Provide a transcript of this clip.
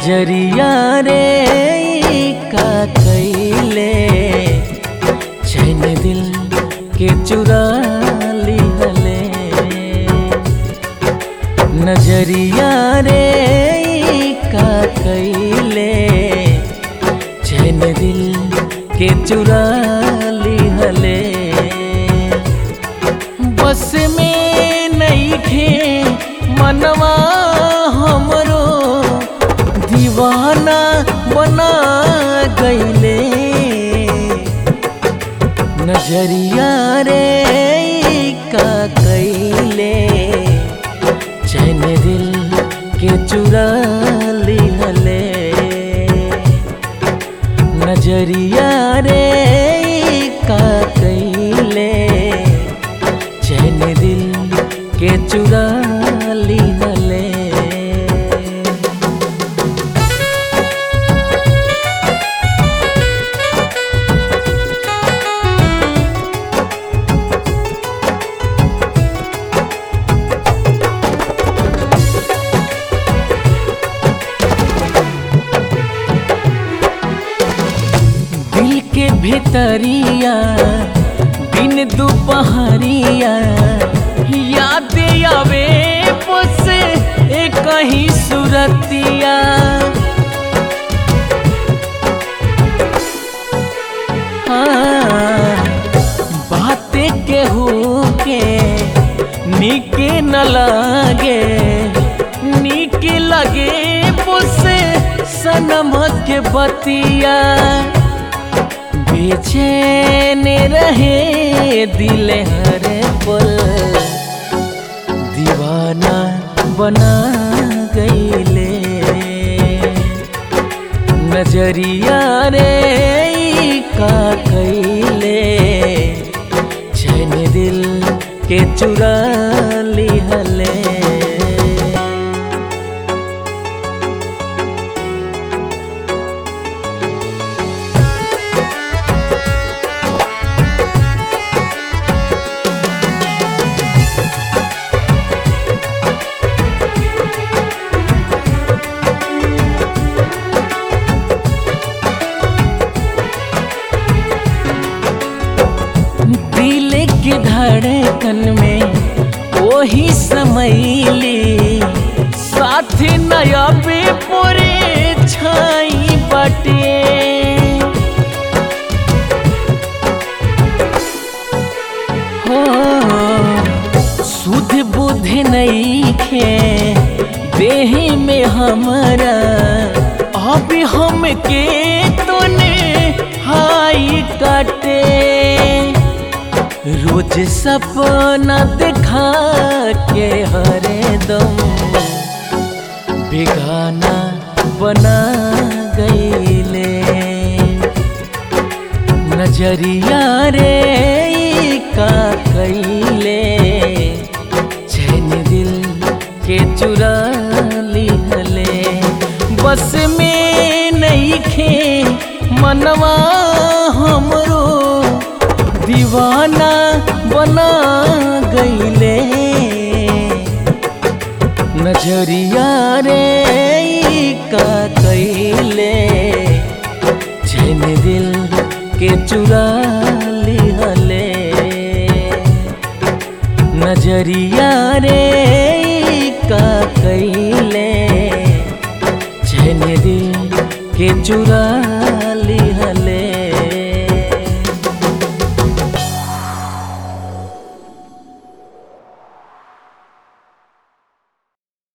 नजरिया रे का कैले चैन दिल के चुरा लिहले। नजरिया रे का कैले चैन दिल के चुरा लिहले। बस में नइखे मनवा हमरो दीवाना बना गईले। नजरिया रे का कैले चैन दिल के चुरा लिहले। नजरिया रे का कैले चैन दिल के चुरा लिहले। दिल के भितरिया दिन दोपहरिया याद आवे पोसे एक ही सुरतिया। बातें केहू के नीक न लागे, नीक लगे पोसे सनम के बतिया। बेचैन रहे दिल हर पल दीवाना बना गईले। नजरिया रे का कैले चैन दिल के चुरा लिहले। के धड़कन में वही समैली साथ नया पे पूरे छाई बटे। हो सुध बुध नहीं खे देही में हमारा अब हम के तोने हाई काटे। रोज सपना दिखा के हरे दम बेगाना बना गईले। नजरिया रे का कैले चैन दिल के चुरा लिहले। बस में नइखे मनवा हमरो दीवाना बना गईले। नजरिया रे का कैले चैन दिल के चुरा लिहले। नजरिया रे का कैले चैन दिल के चुरा